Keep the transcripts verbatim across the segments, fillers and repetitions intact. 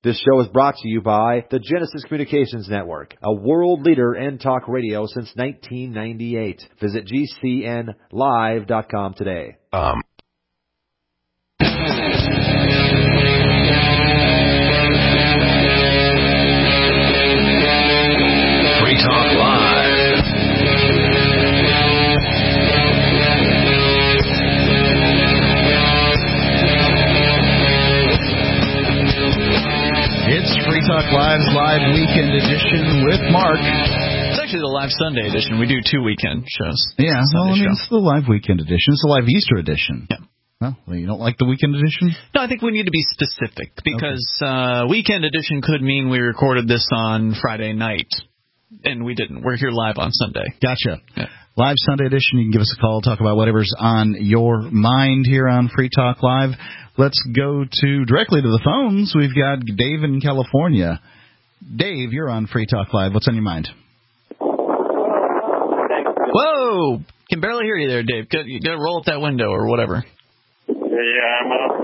This show is brought to you by the Genesis Communications Network, a world leader in talk radio since nineteen ninety-eight. Visit G C N live dot com today. Um. Free Talk Live. It's Free Talk Live's live weekend edition with Mark. It's actually the live Sunday edition. We do two weekend shows. Yeah, it's well, I mean, show. it's the live weekend edition. It's the live Easter edition. Yeah. Well, you don't like the weekend edition? No, I think we need to be specific because okay. uh, weekend edition could mean we recorded this on Friday night, and we didn't. We're here live on Sunday. Gotcha. Yeah. Live Sunday edition. You can give us a call, talk about whatever's on your mind here on Free Talk Live. Let's go to directly to the phones. We've got Dave in California. Dave, you're on Free Talk Live. What's on your mind? Whoa! Can barely hear you there, Dave. You got to roll up that window or whatever. Yeah, I'm up.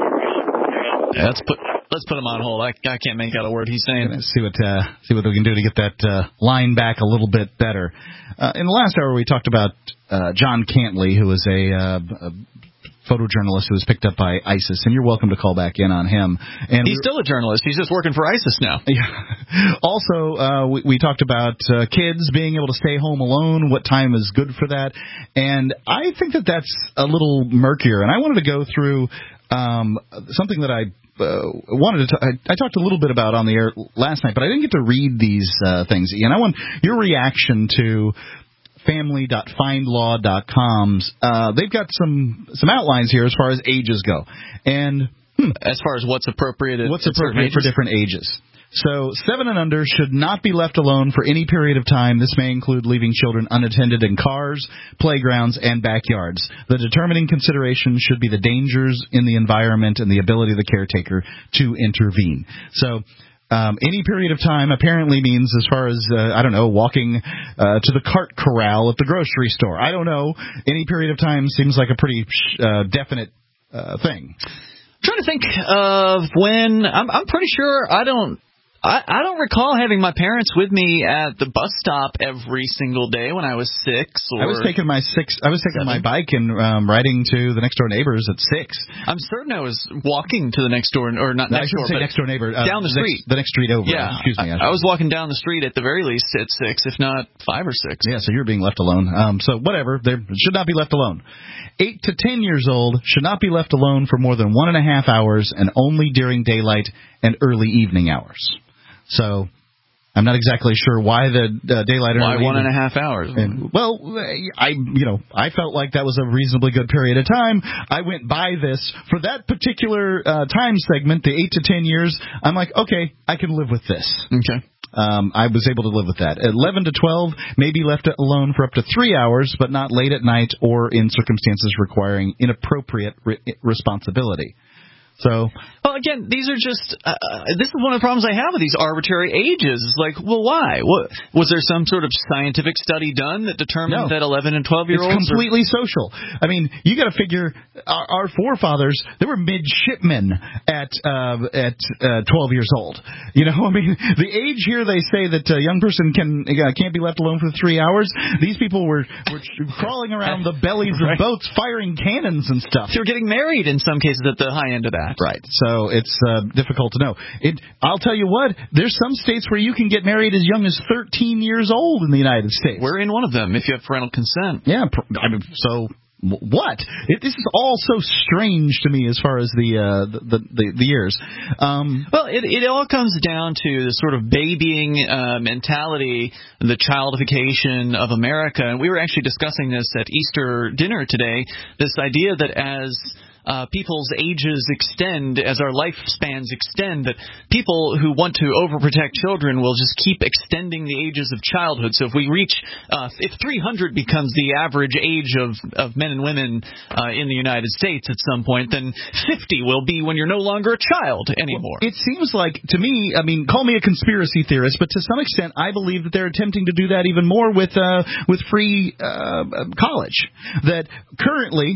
Yeah, let's put let's put him on hold. I, I can't make out a word he's saying. See what uh, see what we can do to get that uh, line back a little bit better. Uh, in the last hour, we talked about uh, John Cantley, who is a, uh, a photojournalist who was picked up by ISIS, and you're welcome to call back in on him. And he's still a journalist. He's just working for ISIS now. Yeah. Also, uh, we, we talked about uh, kids being able to stay home alone, what time is good for that, and I think that that's a little murkier, and I wanted to go through um, something that I uh, wanted to. T- I, I talked a little bit about on the air last night, but I didn't get to read these uh, things, Ian. I want your reaction to family dot find law dot com's. Uh, they've got some some outlines here as far as ages go, and hmm, as far as what's appropriate, at, what's at appropriate for different ages. So seven and under should not be left alone for any period of time. This may include leaving children unattended in cars, playgrounds, and backyards. The determining consideration should be the dangers in the environment and the ability of the caretaker to intervene. So Um, any period of time apparently means as far as, uh, I don't know, walking uh, to the cart corral at the grocery store. I don't know. Any period of time seems like a pretty uh, definite uh, thing. I'm trying to think of when I'm, I'm pretty sure I don't I, I don't recall having my parents with me at the bus stop every single day when I was six. Or I was taking my six. I was taking seven. my bike and um, riding to the next door neighbors at six. I'm certain I was walking to the next door, or not no, next I door, say but next door neighbor, uh, down the street, next, the next street over. Yeah, excuse me. I, I was walking down the street at the very least at six, if not five or six. Yeah, so you're being left alone. Um, so whatever, they should not be left alone. Eight to ten years old should not be left alone for more than one and a half hours, and only during daylight and early evening hours. So I'm not exactly sure why the uh, daylight. Why early one evening. and a half hours? And, well, I you know I felt like that was a reasonably good period of time. I went by this for that particular uh, time segment, the eight to ten years. I'm like, okay, I can live with this. Okay. Um, I was able to live with that. eleven to twelve may be left alone for up to three hours, but not late at night or in circumstances requiring inappropriate re- responsibility. So, well, again, these are just, uh, this is one of the problems I have with these arbitrary ages. It's like, well, why? What, was there some sort of scientific study done that determined no. that eleven and twelve-year-olds It's completely are... social. I mean, you got to figure our, our forefathers, they were midshipmen at uh, at uh, twelve years old. You know, I mean, the age here they say that a young person can, uh, can't be left alone for three hours. These people were, were crawling around the bellies of right. boats, firing cannons and stuff. They were getting married in some cases at the high end of that. Right. So it's uh, difficult to know. It. I'll tell you what, there's some states where you can get married as young as thirteen years old in the United States. We're in one of them if you have parental consent. Yeah. I mean, so what? It, this is all so strange to me as far as the uh, the, the, the years. Um, well, it, it all comes down to the sort of babying uh, mentality, the childification of America. And we were actually discussing this at Easter dinner today, this idea that as Uh, people's ages extend, as our lifespans extend, that people who want to overprotect children will just keep extending the ages of childhood. So if we reach, uh, if three hundred becomes the average age of, of men and women uh, in the United States at some point, then fifty will be when you're no longer a child anymore. Well, it seems like, to me, I mean, call me a conspiracy theorist, but to some extent I believe that they're attempting to do that even more with, uh, with free uh, college. That currently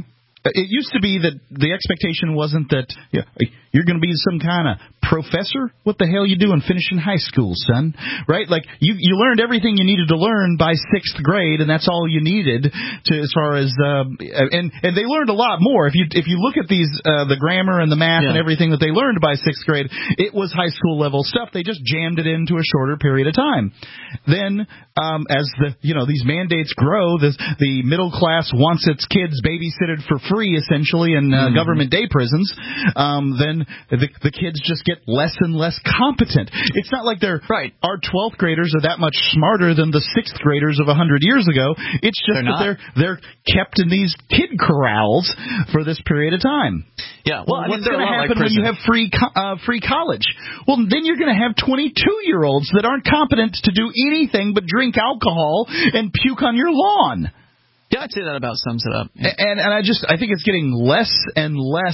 it used to be that the expectation wasn't that you know, you're going to be some kind of professor. What the hell you doing finishing high school, son? Right? Like you, you learned everything you needed to learn by sixth grade, and that's all you needed to as far as uh, and and they learned a lot more. If you if you look at these uh, the grammar and the math yeah. and everything that they learned by sixth grade, it was high school level stuff. They just jammed it into a shorter period of time. Then um, as the you know these mandates grow, this, the middle class wants its kids babysitted for free, essentially, in uh, mm-hmm. government day prisons, um, then the, the kids just get less and less competent. It's not like they're right. Our twelfth graders are that much smarter than the sixth graders of a hundred years ago. It's just they're that they're they're kept in these kid corrals for this period of time. Yeah. Well, I mean, what's going to happen like when you have free co- uh, free college? Well, then you're going to have twenty-two year olds that aren't competent to do anything but drink alcohol and puke on your lawn. Yeah, I'd say that about sums it up. Yeah. And and I just I think it's getting less and less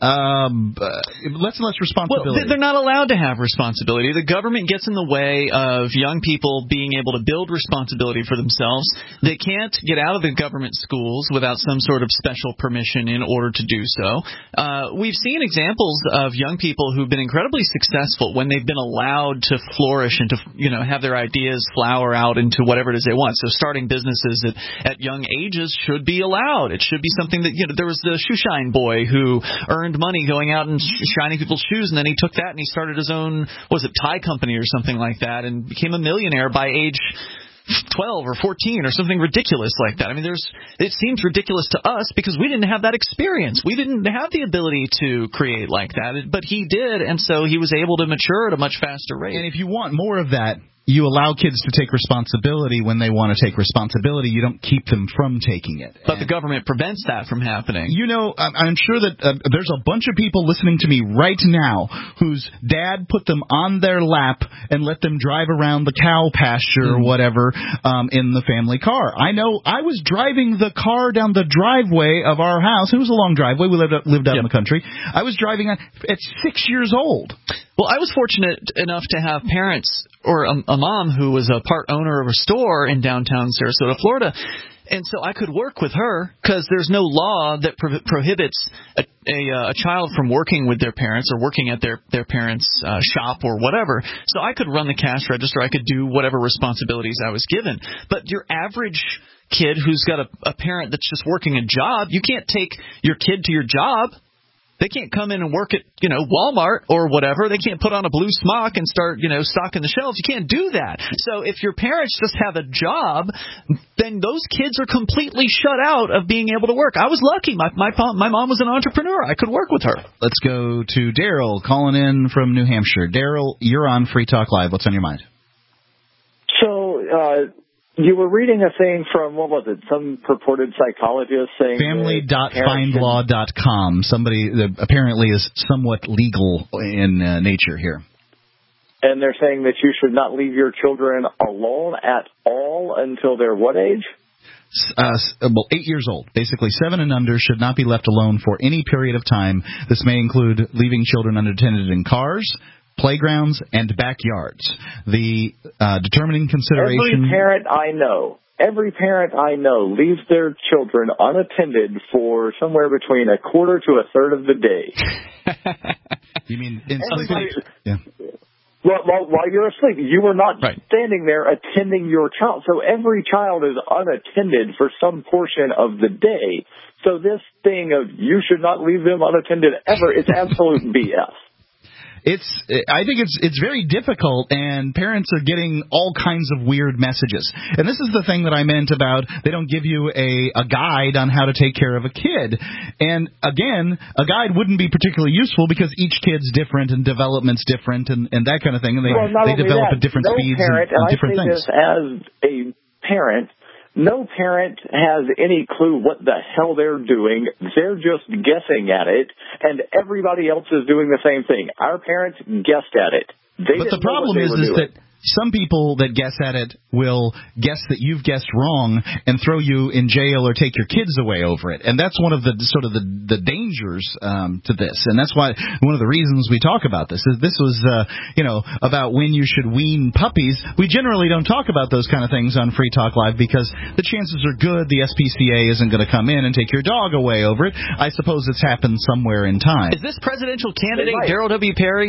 um, uh, less and less responsibility. Well, they're not allowed to have responsibility. The government gets in the way of young people being able to build responsibility for themselves. They can't get out of the government schools without some sort of special permission in order to do so. Uh, we've seen examples of young people who've been incredibly successful when they've been allowed to flourish and to you know have their ideas flower out into whatever it is they want. So starting businesses at, at young ages should be allowed. It should be something that, you know, there was the shoe shine boy who earned money going out and shining people's shoes, and then he took that and he started his own, what was it, tie company or something like that, and became a millionaire by age twelve or fourteen or something ridiculous like that. I mean, there's it seems ridiculous to us because we didn't have that experience. We didn't have the ability to create like that, but he did, and so he was able to mature at a much faster rate. And if you want more of that, you allow kids to take responsibility when they want to take responsibility. You don't keep them from taking it. But and the government prevents that from happening. You know, I'm sure that uh, there's a bunch of people listening to me right now whose dad put them on their lap and let them drive around the cow pasture mm. or whatever um, in the family car. I know I was driving the car down the driveway of our house. It was a long driveway. We lived, lived out yep. in the country. I was driving at six years old. Well, I was fortunate enough to have parents or a, a mom who was a part owner of a store in downtown Sarasota, Florida. And so I could work with her because there's no law that pro- prohibits a, a, a child from working with their parents or working at their, their parents' uh, shop or whatever. So I could run the cash register. I could do whatever responsibilities I was given. But your average kid who's got a, a parent that's just working a job, you can't take your kid to your job. They can't come in and work at, you know, Walmart or whatever. They can't put on a blue smock and start, you know, stocking the shelves. You can't do that. So if your parents just have a job, then those kids are completely shut out of being able to work. I was lucky. My my, my mom was an entrepreneur. I could work with her. Let's go to Daryl calling in from New Hampshire. Daryl, you're on Free Talk Live. What's on your mind? So, uh, you were reading a thing from, what was it, some purported psychologist saying... family dot find law dot com. Somebody that apparently is somewhat legal in uh, nature here. And they're saying that you should not leave your children alone at all until they're what age? Uh, well, eight years old. Basically, seven and under should not be left alone for any period of time. This may include leaving children unattended in cars, playgrounds, and backyards. The uh, determining consideration... Every parent I know, every parent I know leaves their children unattended for somewhere between a quarter to a third of the day. You mean in sleep? Yeah. Well, while, while you're asleep, you are not right. standing there attending your child. So every child is unattended for some portion of the day. So this thing of you should not leave them unattended ever is absolute B S. It's. I think it's it's very difficult, and parents are getting all kinds of weird messages. And this is the thing that I meant about they don't give you a, a guide on how to take care of a kid. And again, a guide wouldn't be particularly useful because each kid's different and development's different and, and that kind of thing. And they well, they develop that, at different no speeds parent, and, and and different I say things. This as a parent. No parent has any clue what the hell they're doing. They're just guessing at it, and everybody else is doing the same thing. Our parents guessed at it. They but the problem is, is that Some people that guess at it will guess that you've guessed wrong and throw you in jail or take your kids away over it. And that's one of the sort of the, the dangers um, to this. And that's why one of the reasons we talk about this is this was, uh, you know, about when you should wean puppies. We generally don't talk about those kind of things on Free Talk Live because the chances are good the S P C A isn't going to come in and take your dog away over it. I suppose it's happened somewhere in time. Is this presidential candidate Darrell W. Perry?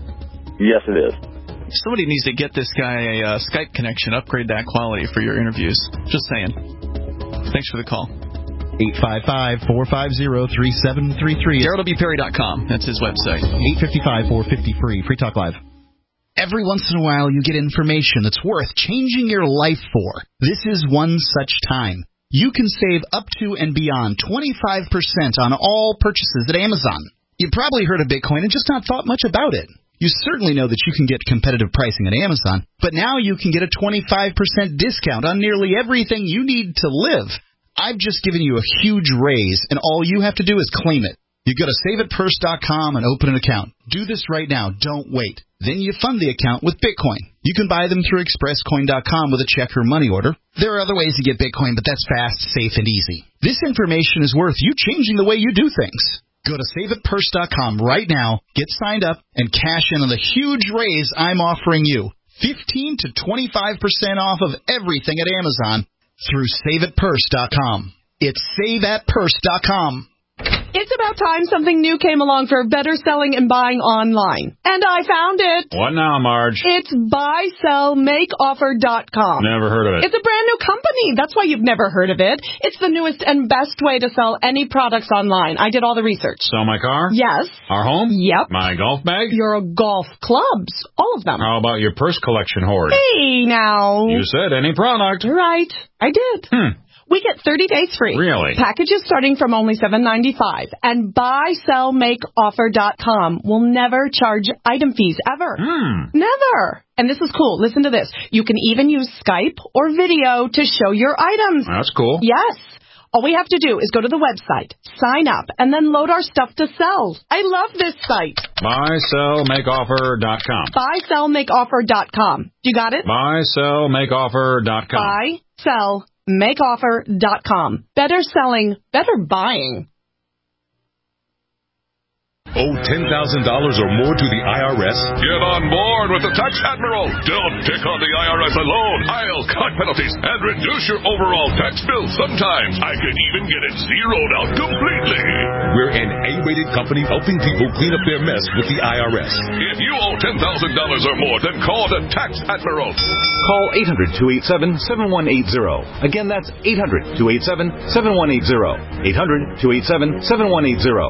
Yes, it is. Somebody needs to get this guy a uh, Skype connection, upgrade that quality for your interviews. Just saying. Thanks for the call. eight five five, four five zero, three seven three three. Darrell W Perry dot com. That's his website. eight five five, four five zero, free. Free Talk Live. Every once in a while you get information that's worth changing your life for. This is one such time. You can save up to and beyond twenty-five percent on all purchases at Amazon. You probably heard of Bitcoin and just not thought much about it. You certainly know that you can get competitive pricing at Amazon, but now you can get a twenty-five percent discount on nearly everything you need to live. I've just given you a huge raise, and all you have to do is claim it. You go to save it purse dot com and open an account. Do this right now. Don't wait. Then you fund the account with Bitcoin. You can buy them through express coin dot com with a check or money order. There are other ways to get Bitcoin, but that's fast, safe, and easy. This information is worth you changing the way you do things. Go to save it purse dot com right now, get signed up, and cash in on the huge raise I'm offering you. fifteen to twenty-five percent off of everything at Amazon through save it purse dot com. It's save at purse dot com. It's about time something new came along for better selling and buying online. And I found it. What now, Marge? It's buy sell make offer dot com. Never heard of it. It's a brand new company. That's why you've never heard of it. It's the newest and best way to sell any products online. I did all the research. Sell my car? Yes. Our home? Yep. My golf bag? Your golf clubs. All of them. How about your purse collection hoard? Hey, now. You said any product. Right. I did. Hmm. We get thirty days free. Really? Packages starting from only seven ninety-five. And buy sell make offer dot com will never charge item fees ever. Hmm. Never. And this is cool. Listen to this. You can even use Skype or video to show your items. That's cool. Yes. All we have to do is go to the website, sign up, and then load our stuff to sell. I love this site. buy sell make offer dot com. buy sell make offer dot com. You got it? buy sell make offer dot com. buy sell make offer dot com. Better selling, better buying. Owe ten thousand dollars or more to the I R S? Get on board with the Tax Admiral. Don't take on the I R S alone. I'll cut penalties and reduce your overall tax bill. Sometimes I can even get it zeroed out completely. We're an A-rated company helping people clean up their mess with the I R S. If you owe ten thousand dollars or more, then call the Tax Admiral. Call eight hundred, two eight seven, seven one eight zero. Again, that's eight hundred, two eight seven, seven one eight zero. eight hundred, two eight seven, seven one eight zero.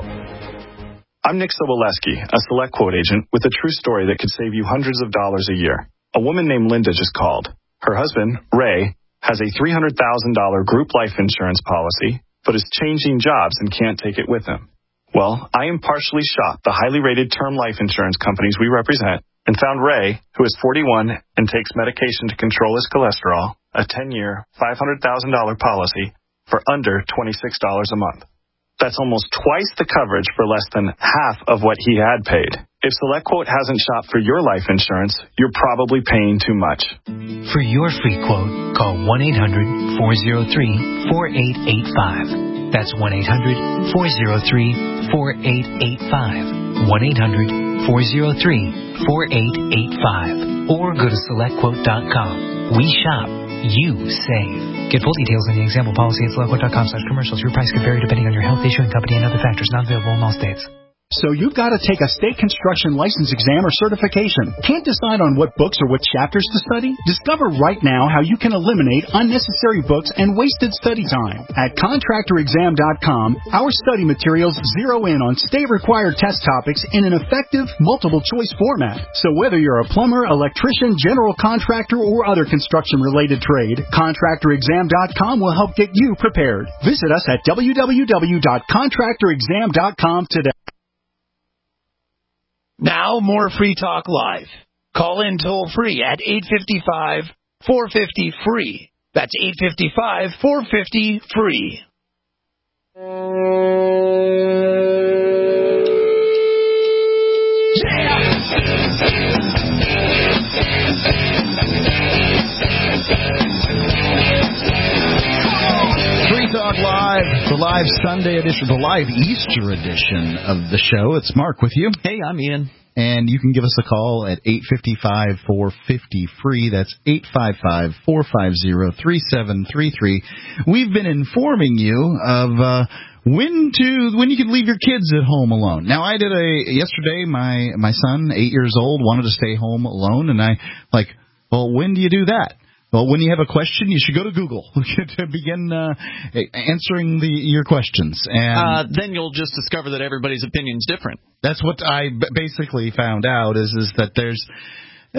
I'm Nick Soboleski, a Select Quote agent with a true story that could save you hundreds of dollars a year. A woman named Linda just called. Her husband, Ray, has a three hundred thousand dollars group life insurance policy, but is changing jobs and can't take it with him. Well, I impartially shopped the highly rated term life insurance companies we represent and found Ray, who is forty-one and takes medication to control his cholesterol, a ten-year, five hundred thousand dollars policy for under twenty-six dollars a month. That's almost twice the coverage for less than half of what he had paid. If SelectQuote hasn't shopped for your life insurance, you're probably paying too much. For your free quote, call one eight hundred, four oh three, four eight eight five. That's one eight hundred, four oh three, four eight eight five. one eight hundred, four oh three, four eight eight five. Or go to select quote dot com. We shop. You save. Get full details on the example policy at select quote dot com slash commercials. Your price can vary depending on your health, issuing company, and other factors not available in all states. So you've got to take a state construction license exam or certification. Can't decide on what books or what chapters to study? Discover right now how you can eliminate unnecessary books and wasted study time. At contractor exam dot com, our study materials zero in on state-required test topics in an effective, multiple-choice format. So whether you're a plumber, electrician, general contractor, or other construction-related trade, contractor exam dot com will help get you prepared. Visit us at w w w dot contractor exam dot com today. Now, more Free Talk Live. Call in toll-free at eight five five, four five zero, free. That's eight five five, four five zero, free. live Sunday edition, the live Easter edition of the show. It's Mark with you. Hey, I'm Ian. And you can give us a call at eight five five, four five zero, free. That's eight five five, four five zero, three seven three three. We've been informing you of uh, when to when you can leave your kids at home alone. Now, I did a yesterday. My my son, eight years old, wanted to stay home alone, and I like, well, when do you do that? Well, when you have a question, you should go to Google to begin uh, answering the, your questions. And uh, then you'll just discover that everybody's opinion's different. That's what I b- basically found out is is that there's uh,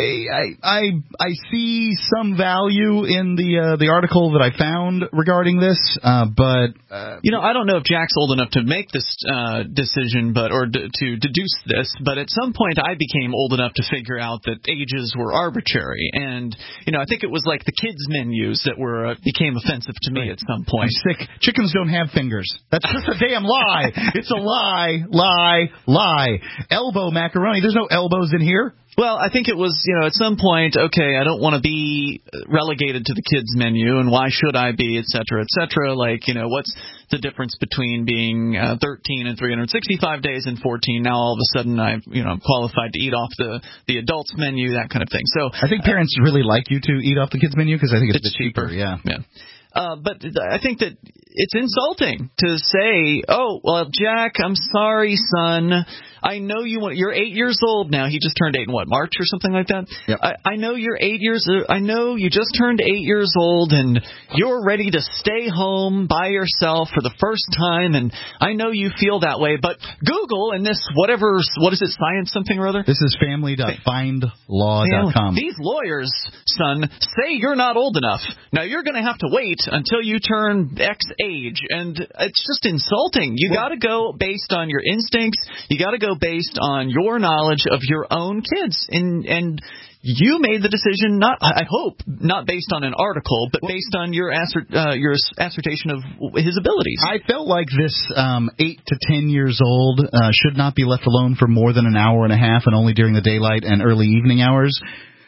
I I I see some value in the uh, the article that I found regarding this, uh, but uh, you know, I don't know if Jack's old enough to make this uh, decision, but or d- to deduce this. But at some point, I became old enough to figure out that ages were arbitrary, and you know, I think it was like the kids' menus that were uh, became offensive to me at some point. I'm sick. Chickens don't have fingers. That's just a damn lie. It's a lie, lie, lie. Elbow macaroni. There's no elbows in here. Well, I think it was, you know, at some point, okay, I don't want to be relegated to the kids' menu, and why should I be, et cetera, et cetera. Like, you know, what's the difference between being uh, thirteen and three hundred sixty-five days and fourteen? Now all of a sudden I'm, you know, I'm qualified to eat off the, the adults' menu, that kind of thing. So I think parents uh, really like you to eat off the kids' menu because I think it's, it's a bit cheaper. cheaper. Yeah. Yeah. Uh, but I think that it's insulting to say, oh, well, Jack, I'm sorry, son. I know you want. You're eight years old now. He just turned eight in what, March or something like that? Yep. I, I know you're eight years. I know you just turned eight years old, and you're ready to stay home by yourself for the first time. And I know you feel that way. But Google and this whatever, what is it, science something or other? This is family dot find law dot com. These lawyers, son, say you're not old enough. Now you're going to have to wait until you turn X age, and it's just insulting. You got to go based on your instincts. You got to go based on your knowledge of your own kids, and and you made the decision, not I hope not based on an article, but based on your assert, uh, your assertion of his abilities. I felt like this um, eight to ten years old uh, should not be left alone for more than an hour and a half, and only during the daylight and early evening hours.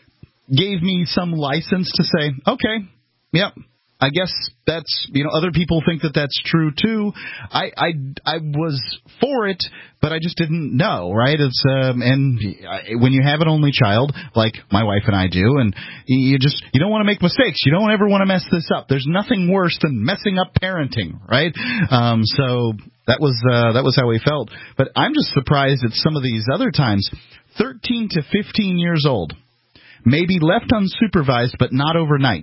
Gave me some license to say, okay, yep. I guess that's, you know, other people think that that's true, too. I, I, I was for it, but I just didn't know, right? It's um, and when you have an only child, like my wife and I do, and you just, you don't want to make mistakes. You don't ever want to mess this up. There's nothing worse than messing up parenting, right? Um, so that was, uh, that was how we felt. But I'm just surprised at some of these other times. thirteen to fifteen years old, maybe left unsupervised, but not overnight.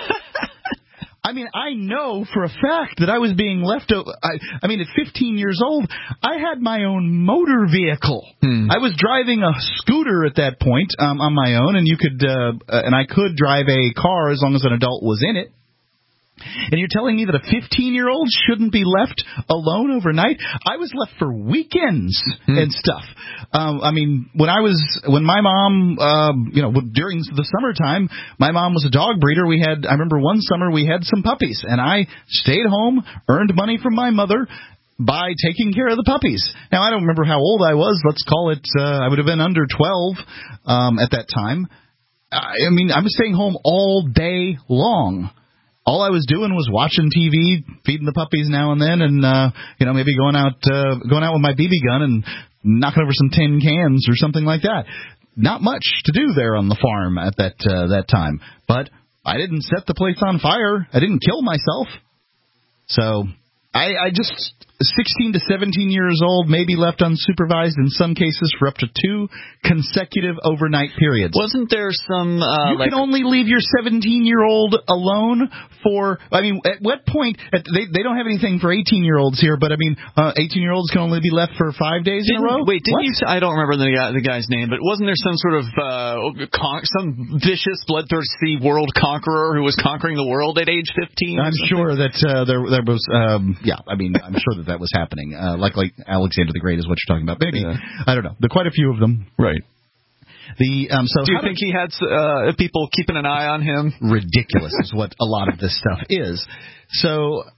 I mean, I know for a fact that I was being left over. I, I mean, at fifteen years old, I had my own motor vehicle. Hmm. I was driving a scooter at that point um, on my own, and you could, uh, uh, and I could drive a car as long as an adult was in it. And you're telling me that a fifteen-year-old shouldn't be left alone overnight? I was left for weekends mm-hmm. and stuff. Um, I mean, when I was, when my mom, um, you know, during the summertime, my mom was a dog breeder. We had, I remember one summer we had some puppies, and I stayed home, earned money from my mother by taking care of the puppies. Now, I don't remember how old I was. Let's call it, uh, I would have been under twelve um, at that time. I, I mean, I was staying home all day long. All I was doing was watching T V, feeding the puppies now and then, and uh, you know, maybe going out, uh, going out with my B B gun and knocking over some tin cans or something like that. Not much to do there on the farm at that uh, that time, but I didn't set the place on fire. I didn't kill myself. So I, I just sixteen to seventeen years old, maybe left unsupervised in some cases for up to two consecutive overnight periods. Wasn't there some... Uh, you like... can only leave your seventeen-year-old alone for... I mean, at what point... At, they they don't have anything for eighteen-year-olds here, but, I mean, uh, eighteen-year-olds can only be left for five days didn't, in a row? Wait, didn't what? you say... I don't remember the, guy, the guy's name, but wasn't there some sort of... Uh, con- some vicious, bloodthirsty world conqueror who was conquering the world at age fifteen? I'm sure that uh, there, there was... Um, yeah, I mean, I'm sure that that was happening. Uh, like, like Alexander the Great is what you're talking about. Maybe. Yeah. I don't know. There are quite a few of them. Right. The um, so do you think do, he had uh, people keeping an eye on him? Ridiculous is what a lot of this stuff is. So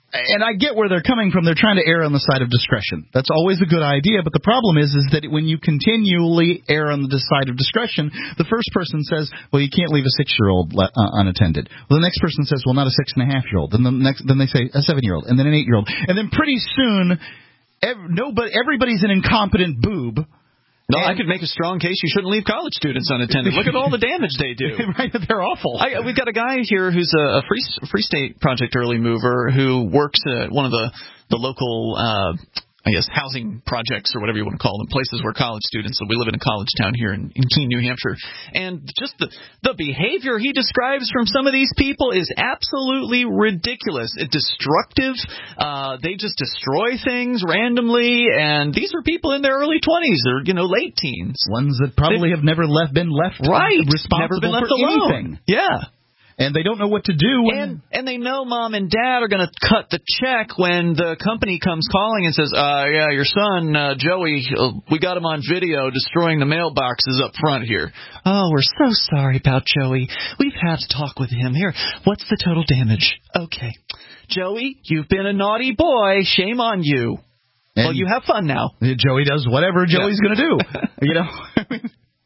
And I get where they're coming from. They're trying to err on the side of discretion. That's always a good idea, but the problem is is that when you continually err on the side of discretion, the first person says, well, you can't leave a six-year-old uh, unattended. Well, the next person says, well, not a six-and-a-half-year-old. Then the next, then they say a seven-year-old, and then an eight-year-old. And then pretty soon, every, nobody, everybody's an incompetent boob. No, and, I could make a strong case you shouldn't leave college students unattended. Look at all the damage they do. Right, they're awful. I, we've got a guy here who's a, a Free Free State Project early mover who works at one of the the local, uh, I guess, housing projects or whatever you want to call them, places where college students. So we live in a college town here in, in Keene, New Hampshire, and just the the behavior he describes from some of these people is absolutely ridiculous. It's destructive. Uh, they just destroy things randomly, and these are people in their early twenties or you know late teens, ones that probably they, have never left been left right, responsible never been left for alone. anything. Yeah. And they don't know what to do. When... And and they know mom and dad are going to cut the check when the company comes calling and says, uh, yeah, your son, uh, Joey, uh, we got him on video destroying the mailboxes up front here. Oh, we're so sorry about Joey. We've had to talk with him. Here, what's the total damage? Okay. Joey, you've been a naughty boy. Shame on you. And well, you have fun now. Joey does whatever Joey's yeah. going to do. You know?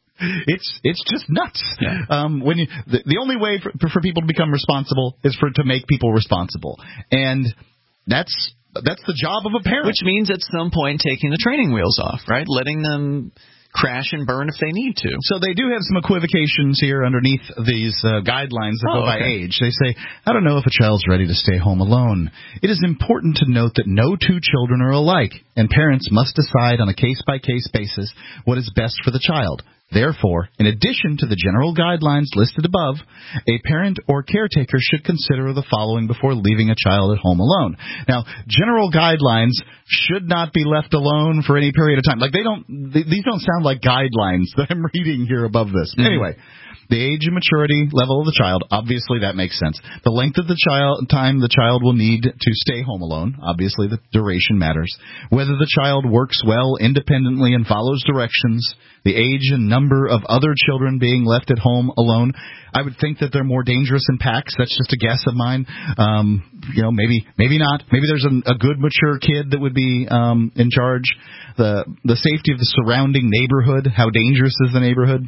It's it's just nuts. Yeah. Um, when you, the, the only way for, for people to become responsible is for to make people responsible, and that's that's the job of a parent. Which means at some point taking the training wheels off, right? Letting them crash and burn if they need to. So they do have some equivocations here underneath these uh, guidelines that oh, go by okay. age. They say, I don't know if a child's ready to stay home alone. It is important to note that no two children are alike, and parents must decide on a case-by-case basis what is best for the child. Therefore, in addition to the general guidelines listed above, a parent or caretaker should consider the following before leaving a child at home alone. Now, general guidelines should not be left alone for any period of time. Like they don't, these don't sound like guidelines that I'm reading here above this. Mm-hmm. Anyway, the age and maturity level of the child, obviously that makes sense. The length of the child time the child will need to stay home alone, obviously the duration matters. Whether the child works well independently and follows directions, the age and number of other children being left at home alone. I would think that they're more dangerous in packs. That's just a guess of mine. Um, you know, maybe maybe not. Maybe there's a, a good mature kid that would be um, in charge. The the safety of the surrounding neighborhood. How dangerous is the neighborhood?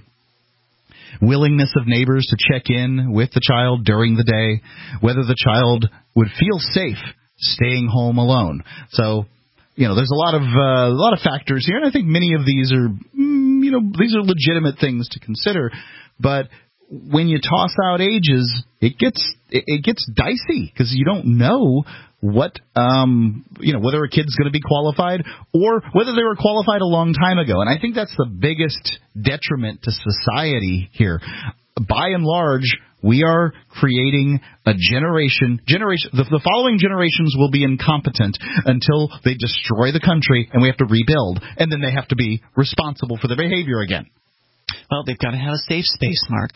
Willingness of neighbors to check in with the child during the day, whether the child would feel safe staying home alone. So, you know, there's a lot of uh, a lot of factors here, and I think many of these are, mm, you know, these are legitimate things to consider. But when you toss out ages, it gets it, it gets dicey because you don't know what, um, you know, whether a kid's going to be qualified or whether they were qualified a long time ago. And I think that's the biggest detriment to society here. By and large, we are creating a generation, generation. The, the following generations will be incompetent until they destroy the country and we have to rebuild. And then they have to be responsible for their behavior again. Well, they've got to have a safe space, Mark.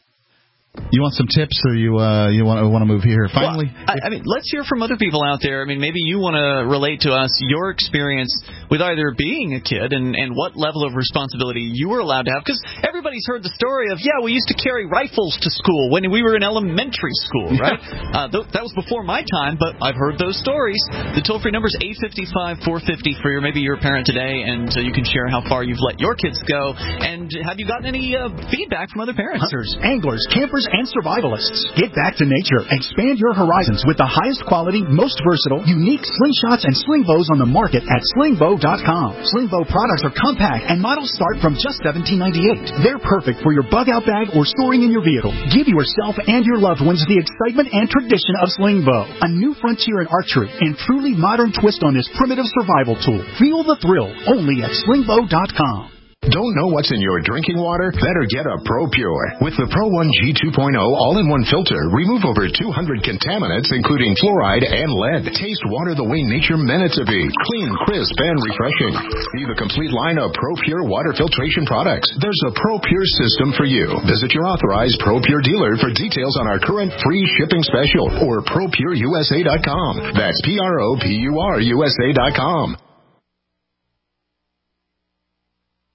You want some tips, or you uh, you want to want to move here? Finally, well, I, I mean, let's hear from other people out there. I mean, maybe you want to relate to us your experience with either being a kid and, and what level of responsibility you were allowed to have. Because everybody's heard the story of, yeah, we used to carry rifles to school when we were in elementary school, right? uh, th- that was before my time, but I've heard those stories. The toll-free number is eight five five, four five zero, free, or maybe you're a parent today, and uh, you can share how far you've let your kids go. And have you gotten any uh, feedback from other parents? Hunters, anglers, campers, and survivalists. Get back to nature. Expand your horizons with the highest quality, most versatile, unique slingshots and sling bows on the market at sling bow dot com. Sling bow products are compact and models start from just seventeen ninety-eight. They're perfect for your bug out bag or storing in your vehicle. Give yourself and your loved ones the excitement and tradition of sling bow, a new frontier in archery and truly modern twist on this primitive survival tool. Feel the thrill only at sling bow dot com. Don't know what's in your drinking water? Better get a ProPure. With the Pro one G two point oh all-in-one filter, remove over two hundred contaminants, including fluoride and lead. Taste water the way nature meant it to be. Clean, crisp, and refreshing. See the complete line of ProPure water filtration products. There's a ProPure system for you. Visit your authorized ProPure dealer for details on our current free shipping special or pro pure U S A dot com. That's P R O P U R U S A dot com.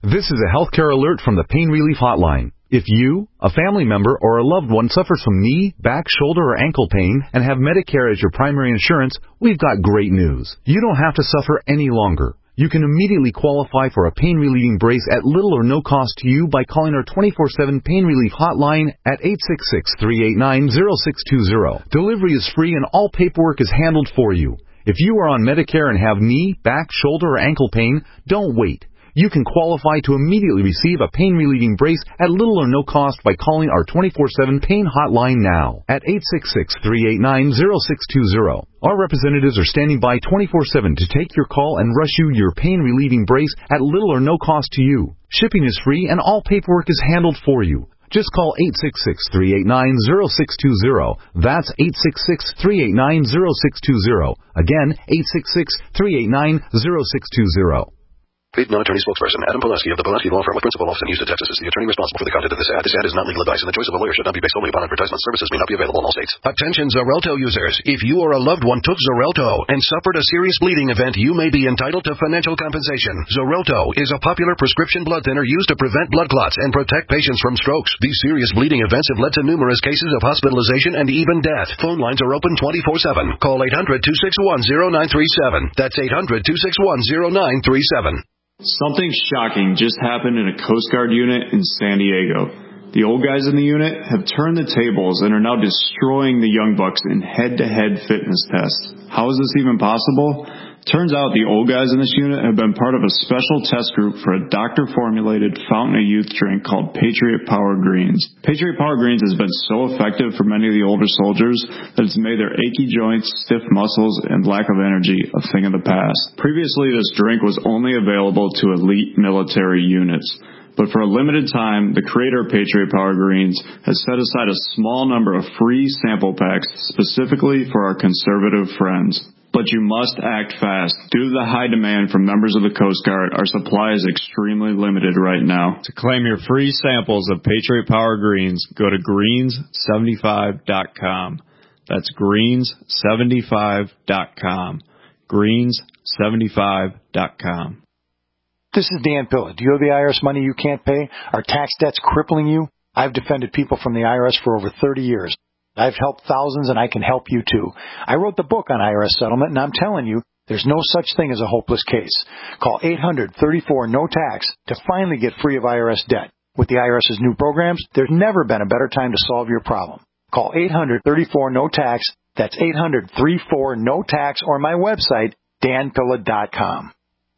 This is a healthcare alert from the Pain Relief Hotline. If you, a family member, or a loved one suffers from knee, back, shoulder, or ankle pain and have Medicare as your primary insurance, we've got great news. You don't have to suffer any longer. You can immediately qualify for a pain-relieving brace at little or no cost to you by calling our twenty-four seven Pain Relief Hotline at eight six six, three eight nine, zero six two zero. Delivery is free and all paperwork is handled for you. If you are on Medicare and have knee, back, shoulder, or ankle pain, don't wait. You can qualify to immediately receive a pain-relieving brace at little or no cost by calling our twenty-four seven Pain Hotline now at eight six six, three eight nine, zero six two zero. Our representatives are standing by twenty-four seven to take your call and rush you your pain-relieving brace at little or no cost to you. Shipping is free and all paperwork is handled for you. Just call eight six six, three eight nine, zero six two zero. That's eight six six, three eight nine, zero six two zero. Again, eight six six, three eight nine, zero six two zero. Paid non-attorney spokesperson Adam Pulaski of the Pulaski Law Firm with principal office in Houston, Texas is the attorney responsible for the content of this ad. This ad is not legal advice, and the choice of a lawyer should not be based only upon advertisement. Services may not be available in all states. Attention Xarelto users. If you or a loved one took Xarelto and suffered a serious bleeding event, you may be entitled to financial compensation. Xarelto is a popular prescription blood thinner used to prevent blood clots and protect patients from strokes. These serious bleeding events have led to numerous cases of hospitalization and even death. Phone lines are open twenty-four seven. Call eight hundred, two six one, zero nine three seven. That's eight hundred, two six one, zero nine three seven. Something shocking just happened in a Coast Guard unit in San Diego. The old guys in the unit have turned the tables and are now destroying the young bucks in head-to-head fitness tests. How is this even possible? Turns out the old guys in this unit have been part of a special test group for a doctor-formulated fountain of youth drink called Patriot Power Greens. Patriot Power Greens has been so effective for many of the older soldiers that it's made their achy joints, stiff muscles, and lack of energy a thing of the past. Previously, this drink was only available to elite military units. But for a limited time, the creator of Patriot Power Greens has set aside a small number of free sample packs specifically for our conservative friends. But you must act fast. Due to the high demand from members of the Coast Guard, our supply is extremely limited right now. To claim your free samples of Patriot Power Greens, go to greens seventy-five dot com. That's greens seventy-five dot com. greens seventy-five dot com. This is Dan Pilla. Do you owe the I R S money you can't pay? Are tax debts crippling you? I've defended people from the I R S for over thirty years. I've helped thousands, and I can help you, too. I wrote the book on I R S settlement, and I'm telling you, there's no such thing as a hopeless case. Call eight hundred, thirty-four, no tax to finally get free of I R S debt. With the IRS's new programs, there's never been a better time to solve your problem. Call eight hundred, thirty-four, no tax. That's eight hundred, thirty-four, no tax, or my website, dan pilla dot com.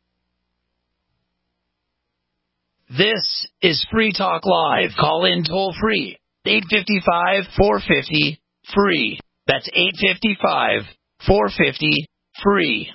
This is Free Talk Live. Call in toll free. eight five five, four five zero, free. That's eight five five, four five zero, free.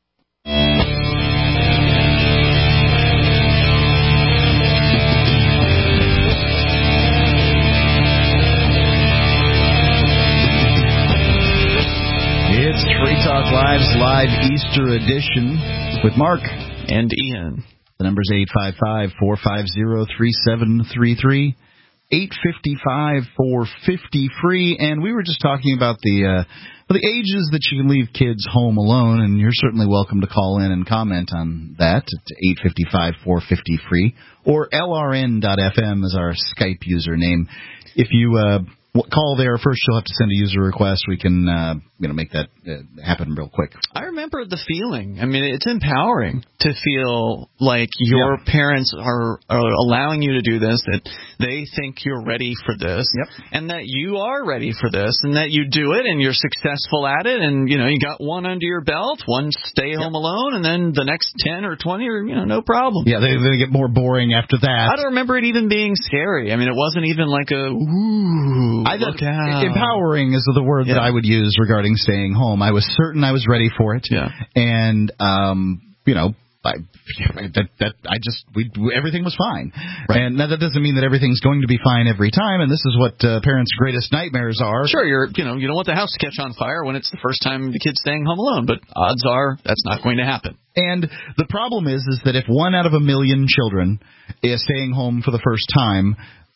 It's Free Talk Live's live Easter edition with Mark and Ian. The number's eight five five, four five zero, three seven three three. eight five five, four five zero, free, and we were just talking about the uh, the ages that you can leave kids home alone, and you're certainly welcome to call in and comment on that at eight five five, four five zero, free, or L R N dot F M is our Skype username. If you uh, call there first, you'll have to send a user request. We can uh, you know make that uh, happen real quick. I remember the feeling. I mean, it's empowering to feel like your yeah. parents are, are allowing you to do this, that they think you're ready for this, yep. and that you are ready for this, and that you do it, and you're successful at it, and, you know, you got one under your belt, one stay home yep. alone, and then the next ten or twenty are, you know, no problem. Yeah, they, they get more boring after that. I don't remember it even being scary. I mean, it wasn't even like a, ooh, I look out. Empowering is the word yeah. that I would use regarding staying home. I was certain I was ready for it. Yeah. And, um, you know, I, that, that, I just, we, everything was fine. Right. And now that doesn't mean that everything's going to be fine every time, and this is what uh, parents' greatest nightmares are. Sure, you're, you know, you don't want the house to catch on fire when it's the first time the kid's staying home alone, but odds are that's not going to happen. And the problem is, is that if one out of a million children is staying home for the first time,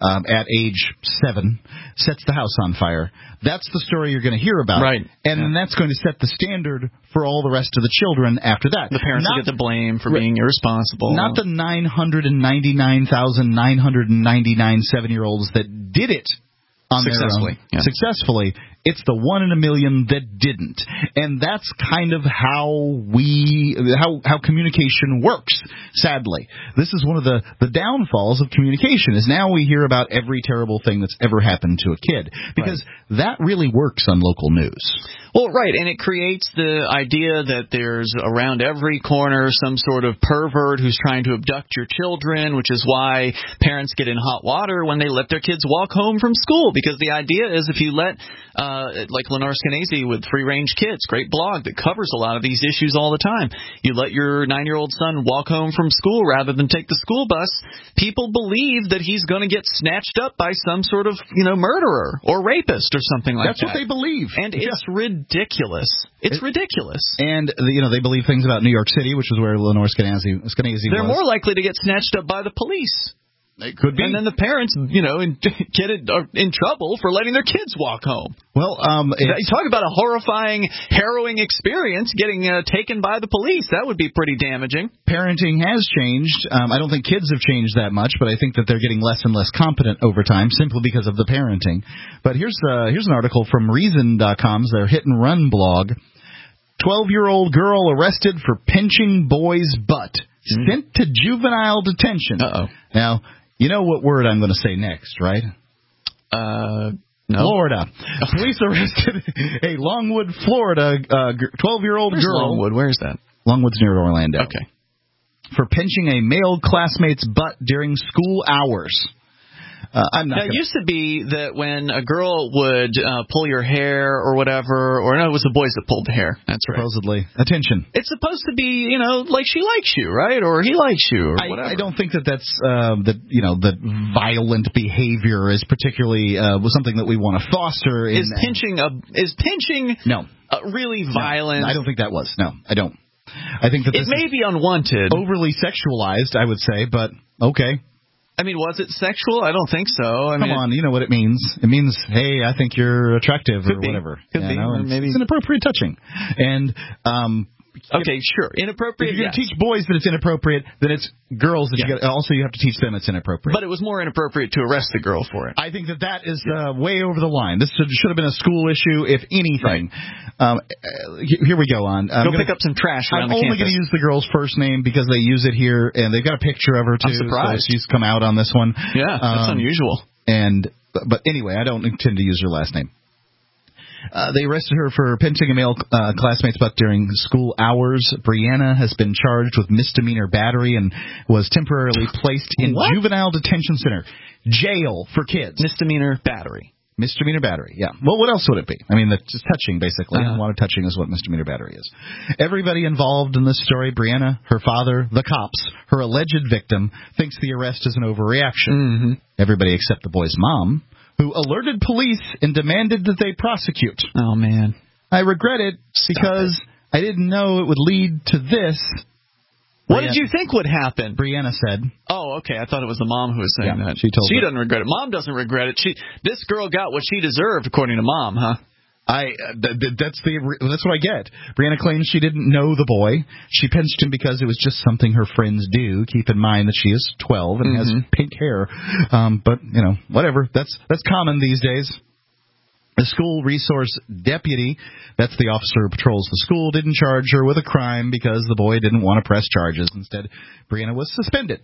um, at age seven sets the house on fire. That's the story you're going to hear about. Right. And yeah. then that's going to set the standard for all the rest of the children after that. The parents not, will get the blame for being irresponsible. Not the nine hundred ninety-nine thousand nine hundred ninety-nine seven-year-olds that did it on Successfully. their own. Yeah. Successfully. It's the one in a million that didn't. And that's kind of how we, how, how communication works, sadly. This is one of the, the downfalls of communication, is now we hear about every terrible thing that's ever happened to a kid. Because right. that really works on local news. Well, right, and it creates the idea that there's around every corner some sort of pervert who's trying to abduct your children, which is why parents get in hot water when they let their kids walk home from school. Because the idea is if you let... Uh, like Lenore Skenazy with Free Range Kids, great blog that covers a lot of these issues all the time. You let your nine-year-old son walk home from school rather than take the school bus. People believe that he's going to get snatched up by some sort of, you know, murderer or rapist or something like That's that. That's what they believe. And yeah. it's ridiculous. It's it, ridiculous. And, you know, they believe things about New York City, which is where Lenore Skenazy, Skenazy They're was. more likely to get snatched up by the police. It could be. And then the parents, you know, in, get it, are in trouble for letting their kids walk home. Well, um, you talk about a horrifying, harrowing experience, getting uh, taken by the police. That would be pretty damaging. Parenting has changed. Um, I don't think kids have changed that much, but I think that they're getting less and less competent over time simply because of the parenting. But here's uh, here's an article from Reason dot com's their Hit and Run blog. twelve-year-old girl arrested for pinching boy's butt, mm. sent to juvenile detention. Uh-oh. Now, you know what word I'm going to say next, right? Uh, no. Florida. Police arrested a Longwood, Florida, uh, twelve-year-old Where's girl. Longwood? Where is that? Longwood's near Orlando. Okay. For pinching a male classmate's butt during school hours. Uh, I'm not now, it used to be that when a girl would uh, pull your hair or whatever, or no, it was the boys that pulled the hair. That's right. Supposedly. Attention. It's supposed to be, you know, like she likes you, right? Or he likes you, or I, whatever. I don't think that that's, uh, that, you know, that violent behavior is particularly uh, was something that we want to foster. In, is pinching a is pinching no uh, really violent? No, I don't think that was. No, I don't. I think that it this may be unwanted, overly sexualized, I would say, but okay. I mean, was it sexual? I don't think so. I Come mean, on, you know what it means. It means, hey, I think you're attractive or be. whatever. Could you be. know? It's, maybe it's inappropriate touching. And um, okay, sure, inappropriate. If you're yes. going to teach boys that it's inappropriate, then it's girls that yeah. you got. Also, you have to teach them it's inappropriate. But it was more inappropriate to arrest the girl for it. I think that that is uh, way over the line. This should, should have been a school issue, if anything. Right. Um, here we go on. I'm go gonna, pick up some trash around I'm the only going to use the girl's first name because they use it here, and they've got a picture of her too. I'm surprised. So she's come out on this one. Yeah, that's um, unusual. And but, but anyway, I don't intend to use her last name. Uh, they arrested her for pinching a male uh, classmate's butt during school hours. Brianna has been charged with misdemeanor battery and was temporarily placed in what? juvenile detention center, jail for kids. Misdemeanor battery. Misdemeanor battery, yeah. Well, what else would it be? I mean, that's just touching, basically. Uh-huh. A lot of touching is what misdemeanor battery is. Everybody involved in this story, Brianna, her father, the cops, her alleged victim, thinks the arrest is an overreaction. Mm-hmm. Everybody except the boy's mom, who alerted police and demanded that they prosecute. Oh, man. I regret it because it. I didn't know it would lead to this. What Brianna, did you think would happen? Brianna said. Oh, okay. I thought it was the mom who was saying yeah, that. She told She her. doesn't regret it. Mom doesn't regret it. She, this girl got what she deserved, according to Mom, huh? I uh, th- th- that's the that's what I get. Brianna claims she didn't know the boy. She pinched him because it was just something her friends do. Keep in mind that she is twelve and mm-hmm. has pink hair. Um, but you know, whatever. That's that's common these days. The school resource deputy, that's the officer who patrols the school, didn't charge her with a crime because the boy didn't want to press charges. Instead, Brianna was suspended.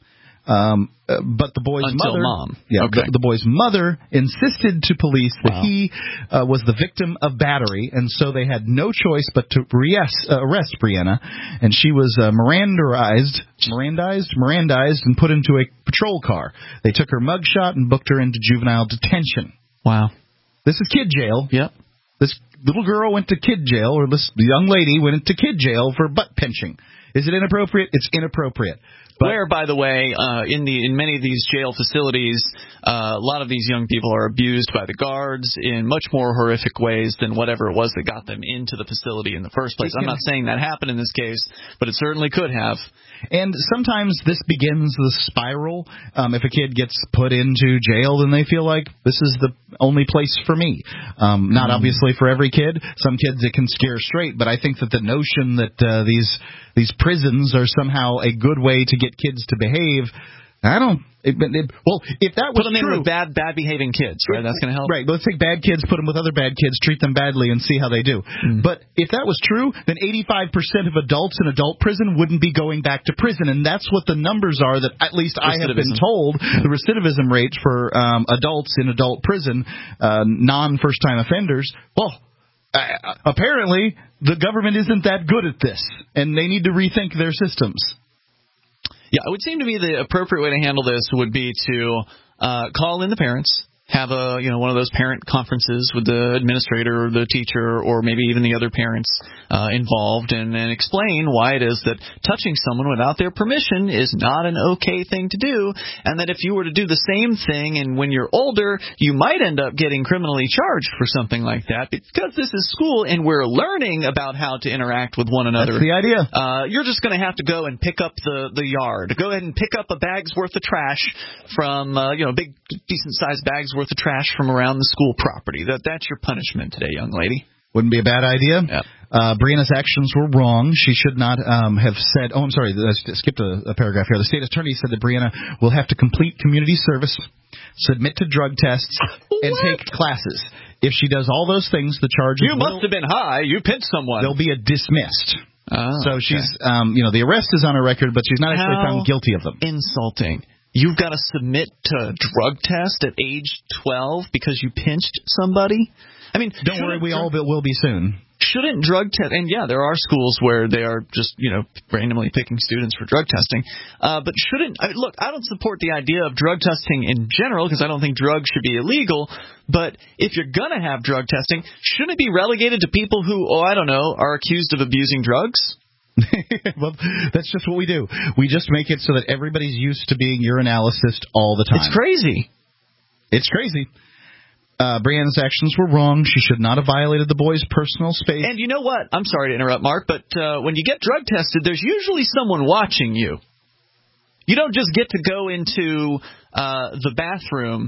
Um, uh, but the boy's Until mother, mom. yeah, okay. the, the boy's mother insisted to police that wow. he uh, was the victim of battery, and so they had no choice but to arrest, uh, arrest Brianna, and she was uh, Mirandized, Mirandized, Mirandized, and put into a patrol car. They took her mugshot and booked her into juvenile detention. Wow. This is kid jail. Yep. This little girl went to kid jail, or this young lady went into kid jail for butt pinching. Is it inappropriate? It's inappropriate. But, Where, by the way, uh, in the in many of these jail facilities, uh, a lot of these young people are abused by the guards in much more horrific ways than whatever it was that got them into the facility in the first place. I'm not saying that happened in this case, but it certainly could have. And sometimes this begins the spiral. Um, if a kid gets put into jail, then they feel like this is the only place for me. Um, not mm. obviously for every kid. Some kids it can scare straight, but I think that the notion that uh, these these prisons are somehow a good way to get kids to behave, I don't. It, it, well, if that was put them true, in with bad, bad behaving kids, right? That's going to help. Right. Let's take bad kids, put them with other bad kids, treat them badly, and see how they do. Mm. But if that was true, then eighty-five percent of adults in adult prison wouldn't be going back to prison, and that's what the numbers are. That at least I have been told the recidivism rate for um, adults in adult prison, uh, non-first-time offenders. Well, uh, apparently the government isn't that good at this, and they need to rethink their systems. Yeah, it would seem to me the appropriate way to handle this would be to uh, call in the parents, have a you know one of those parent conferences with the administrator or the teacher or maybe even the other parents uh, involved, and then explain why it is that touching someone without their permission is not an okay thing to do, and that if you were to do the same thing and when you're older, you might end up getting criminally charged for something like that because this is school and we're learning about how to interact with one another. That's the idea. Uh, you're just going to have to go and pick up the, the yard. Go ahead and pick up a bag's worth of trash from, uh, you know, big, decent-sized bags worth of trash from around the school property. That That's your punishment today, young lady. Wouldn't be a bad idea. Yeah. Uh, Brianna's actions were wrong. She should not um, have said, oh, I'm sorry, I skipped a, a paragraph here. The state attorney said that Brianna will have to complete community service, submit to drug tests, and take classes. If she does all those things, the charges You must will, have been high. You pinched someone. They'll be a dismissed. Oh, so okay. she's, um, you know, the arrest is on her record, but she's not actually How found guilty of them. Insulting. You've got to submit to a drug test at age twelve because you pinched somebody? I mean, don't worry, we all will be soon. Shouldn't drug test, and yeah, there are schools where they are just, you know, randomly picking students for drug testing. Uh, but shouldn't, I mean, look, I don't support the idea of drug testing in general because I don't think drugs should be illegal. But if you're going to have drug testing, shouldn't it be relegated to people who, oh, I don't know, are accused of abusing drugs? Well, that's just what we do. We just make it so that everybody's used to being urinalysis all the time. It's crazy. It's crazy. Uh, Brianna's actions were wrong. She should not have violated the boy's personal space. And you know what? I'm sorry to interrupt, Mark, but uh, when you get drug tested, there's usually someone watching you. You don't just get to go into uh, the bathroom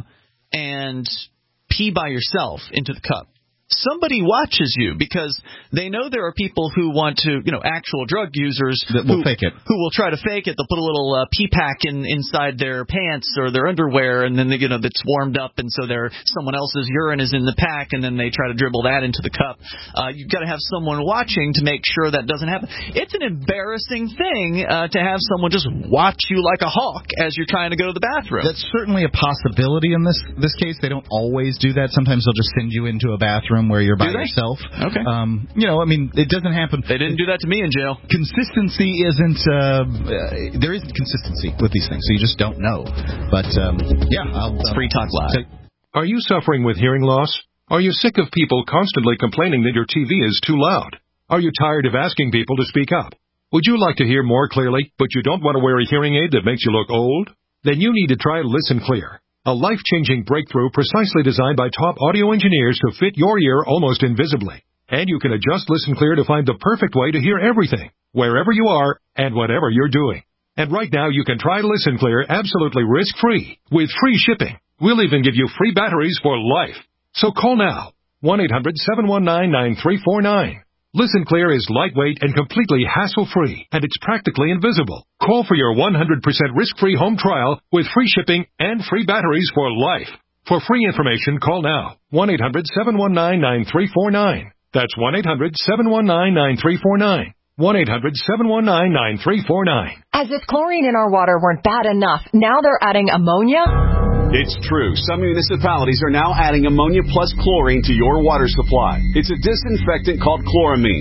and pee by yourself into the cup. Somebody watches you because they know there are people who want to, you know, actual drug users that will who, fake it. Who will try to fake it. They'll put a little uh, pee pack in inside their pants or their underwear, and then they, you know that's warmed up, and so their someone else's urine is in the pack, and then they try to dribble that into the cup. Uh, you've got to have someone watching to make sure that doesn't happen. It's an embarrassing thing uh, to have someone just watch you like a hawk as you're trying to go to the bathroom. That's certainly a possibility in this this case. They don't always do that. Sometimes they'll just send you into a bathroom where you're by yourself. Okay. Um, you know, I mean, it doesn't happen. They didn't do that to me in jail. Consistency isn't, uh, uh, there isn't consistency with these things, so you just don't know. But, um, yeah. I'll, it's Free Talk Live. Are you suffering with hearing loss? Are you sick of people constantly complaining that your T V is too loud? Are you tired of asking people to speak up? Would you like to hear more clearly, but you don't want to wear a hearing aid that makes you look old? Then you need to try Listen Clear, a life-changing breakthrough precisely designed by top audio engineers to fit your ear almost invisibly. And you can adjust Listen Clear to find the perfect way to hear everything, wherever you are and whatever you're doing. And right now you can try Listen Clear absolutely risk-free with free shipping. We'll even give you free batteries for life. So call now, one eight hundred seven one nine nine three four nine. Listen Clear is lightweight and completely hassle-free, and it's practically invisible. Call for your one hundred percent risk-free home trial with free shipping and free batteries for life. For free information, call now, one eight hundred seven one nine nine three four nine. That's one eight hundred seven one nine nine three four nine. one eight hundred seven one nine nine three four nine. As if chlorine in our water weren't bad enough, now they're adding ammonia? It's true. Some municipalities are now adding ammonia plus chlorine to your water supply. It's a disinfectant called chloramine.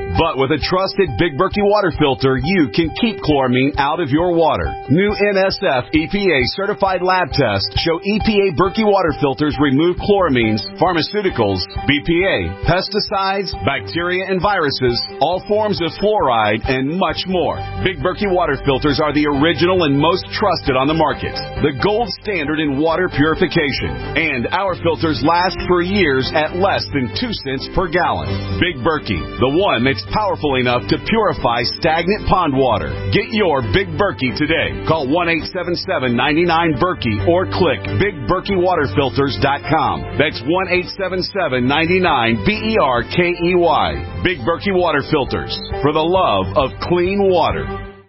But with a trusted Big Berkey water filter, you can keep chloramine out of your water. New N S F E P A certified lab tests show E P A Berkey water filters remove chloramines, pharmaceuticals, B P A, pesticides, bacteria and viruses, all forms of fluoride, and much more. Big Berkey water filters are the original and most trusted on the market. The gold standard in water purification. And our filters last for years at less than two cents per gallon. Big Berkey, the one that's powerful enough to purify stagnant pond water. Get your Big Berkey today. Call one eight seven seven, nine nine, Berkey or click big berkey water filters dot com. That's one eight seven seven, nine nine, B E R K E Y. Big Berkey Water Filters, for the love of clean water.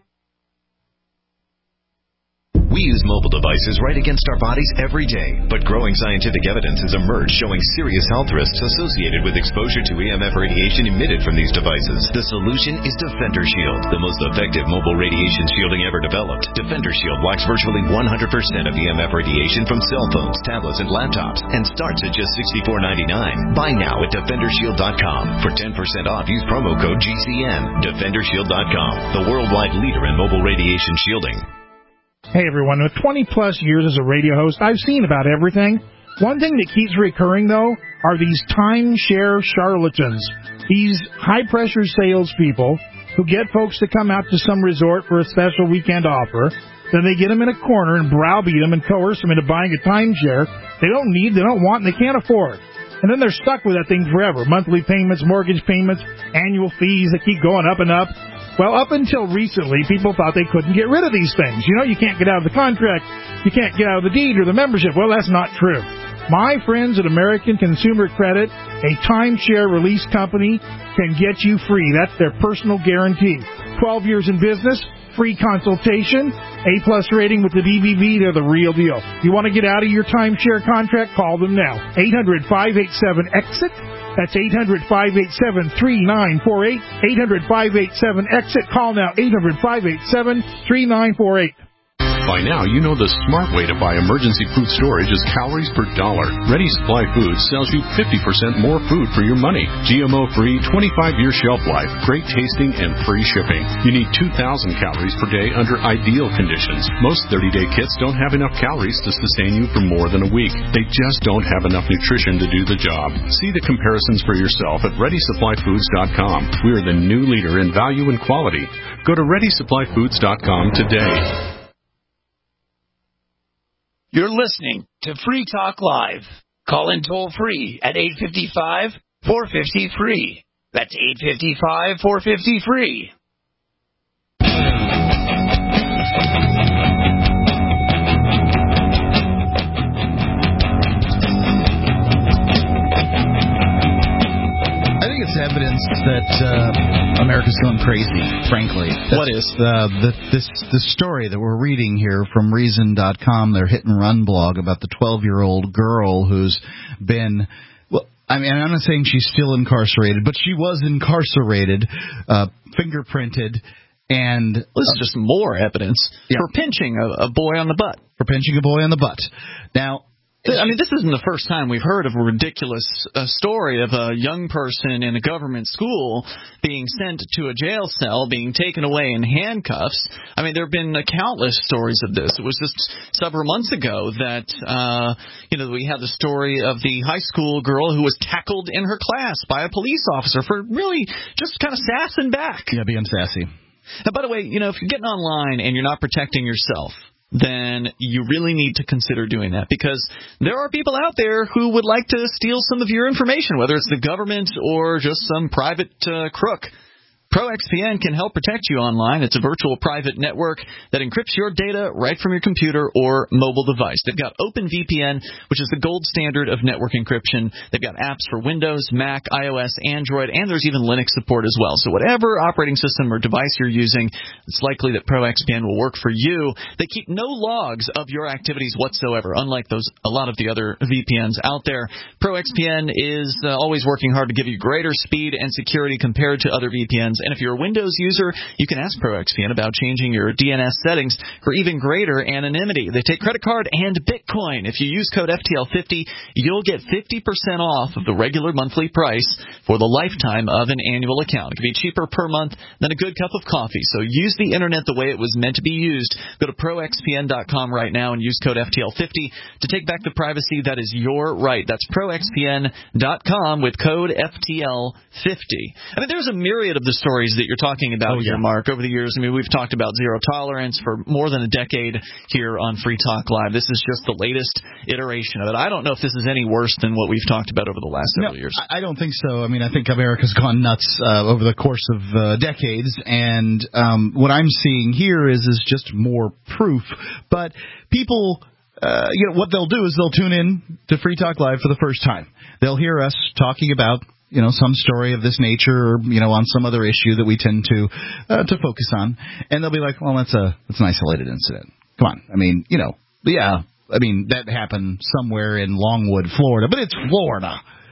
We use mobile devices right against our bodies every day, but growing scientific evidence has emerged showing serious health risks associated with exposure to E M F radiation emitted from these devices. The solution is Defender Shield, the most effective mobile radiation shielding ever developed. Defender Shield blocks virtually one hundred percent of E M F radiation from cell phones, tablets, and laptops, and starts at just sixty-four ninety-nine. Buy now at defender shield dot com. For ten percent off, use promo code G C N. defender shield dot com, the worldwide leader in mobile radiation shielding. Hey everyone, with twenty plus years as a radio host, I've seen about everything. One thing that keeps recurring, though, are these timeshare charlatans. These high-pressure salespeople who get folks to come out to some resort for a special weekend offer. Then they get them in a corner and browbeat them and coerce them into buying a timeshare they don't need, they don't want, and they can't afford. And then they're stuck with that thing forever. Monthly payments, mortgage payments, annual fees that keep going up and up. Well, up until recently, people thought they couldn't get rid of these things. You know, you can't get out of the contract, you can't get out of the deed or the membership. Well, that's not true. My friends at American Consumer Credit, a timeshare release company, can get you free. That's their personal guarantee. twelve years in business, free consultation, A-plus rating with the D B V, they're the real deal. You want to get out of your timeshare contract? Call them now. eight hundred, five eight seven, EXIT. That's eight hundred, five eight seven, three nine four eight. eight hundred, five eight seven, EXIT. Call now, eight hundred, five eight seven, three nine four eight. By now, you know the smart way to buy emergency food storage is calories per dollar. Ready Supply Foods sells you fifty percent more food for your money. G M O-free, twenty-five year shelf life, great tasting, and free shipping. You need two thousand calories per day under ideal conditions. Most thirty day kits don't have enough calories to sustain you for more than a week. They just don't have enough nutrition to do the job. See the comparisons for yourself at ready supply foods dot com. We are the new leader in value and quality. Go to ready supply foods dot com today. You're listening to Free Talk Live. Call in toll free at eight five five, four five zero, free. That's eight five five, four five zero, free. Evidence that uh, America's going crazy, frankly. That's, what is? Uh, the, this, this story that we're reading here from Reason dot com, their hit-and-run blog about the twelve-year-old girl who's been... Well, I mean, I'm not saying she's still incarcerated, but she was incarcerated, uh, fingerprinted, and... This is just more evidence yeah. for pinching a, a boy on the butt. For pinching a boy on the butt. Now... I mean, this isn't the first time we've heard of a ridiculous uh, story of a young person in a government school being sent to a jail cell, being taken away in handcuffs. I mean, there have been uh, countless stories of this. It was just several months ago that, uh, you know, we had the story of the high school girl who was tackled in her class by a police officer for really just kind of sassing back. Yeah, being sassy. And by the way, you know, if you're getting online and you're not protecting yourself, then you really need to consider doing that, because there are people out there who would like to steal some of your information, whether it's the government or just some private uh, crook. ProXPN can help protect you online. It's a virtual private network that encrypts your data right from your computer or mobile device. They've got OpenVPN, which is the gold standard of network encryption. They've got apps for Windows, Mac, iOS, Android, and there's even Linux support as well. So whatever operating system or device you're using, it's likely that ProXPN will work for you. They keep no logs of your activities whatsoever, unlike those a lot of the other V P Ns out there. ProXPN is uh, always working hard to give you greater speed and security compared to other V P Ns. options. And if you're a Windows user, you can ask ProXPN about changing your D N S settings for even greater anonymity. They take credit card and Bitcoin. If you use code F T L fifty, you'll get fifty percent off of the regular monthly price for the lifetime of an annual account. It can be cheaper per month than a good cup of coffee. So use the internet the way it was meant to be used. Go to pro x p n dot com right now and use code F T L fifty to take back the privacy that is your right. That's pro x p n dot com with code F T L fifty. I mean, there's a myriad of the stories that you're talking about oh, yeah. here, Mark, over the years. I mean, we've talked about zero tolerance for more than a decade here on Free Talk Live. This is just the latest iteration of it. I don't know if this is any worse than what we've talked about over the last several no, years. I don't think so. I mean, I think America's gone nuts uh, over the course of uh, decades, and um, what I'm seeing here is is just more proof. But people, uh, you know, what they'll do is they'll tune in to Free Talk Live for the first time. They'll hear us talking about, you know, some story of this nature, or, you know, on some other issue that we tend to uh, to focus on, and they'll be like, well, that's a that's an isolated incident. Come on, I mean, you know, yeah, I mean, that happened somewhere in Longwood, Florida, but it's Florida.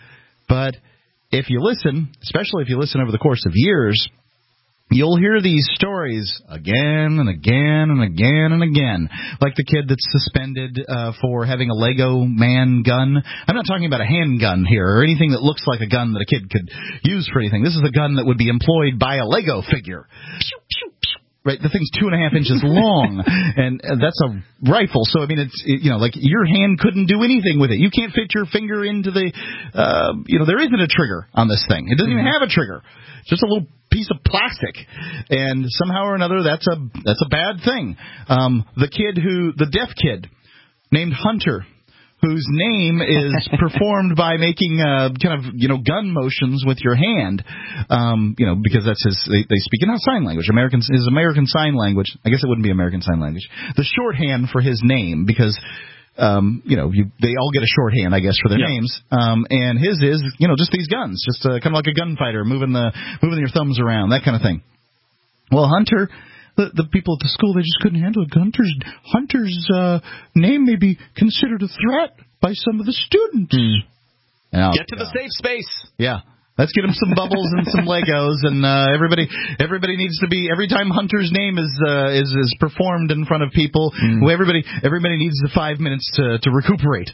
But if you listen, especially if you listen over the course of years, you'll hear these stories again and again and again and again, like the kid that's suspended uh, for having a Lego man gun. I'm not talking about a handgun here or anything that looks like a gun that a kid could use for anything. This is a gun that would be employed by a Lego figure. Pew, pew, pew. Right, the thing's two and a half inches long, and uh, that's a rifle. So I mean, it's it, you know, like your hand couldn't do anything with it. You can't fit your finger into the, uh, you know, there isn't a trigger on this thing. It doesn't mm-hmm. even have a trigger. It's just a little piece of plastic, and somehow or another, that's a that's a bad thing. Um, the kid who, the deaf kid, named Hunter, whose name is performed by making uh, kind of, you know, gun motions with your hand, um, you know, because that's his, they, they speak in sign language. American, his American Sign Language, I guess it wouldn't be American Sign Language, the shorthand for his name, because, um, you know, you, they all get a shorthand, I guess, for their yeah. names, um, and his is, you know, just these guns, just uh, kind of like a gunfighter, moving the moving your thumbs around, that kind of thing. Well, Hunter... The, the people at the school, they just couldn't handle it. Hunter's, Hunter's uh, name may be considered a threat by some of the students. Mm. Oh, get to God. the safe space. Yeah. Let's get him some bubbles and some Legos, and uh, everybody everybody needs to be, every time Hunter's name is uh, is, is performed in front of people, mm. well, everybody everybody needs the five minutes to, to recuperate.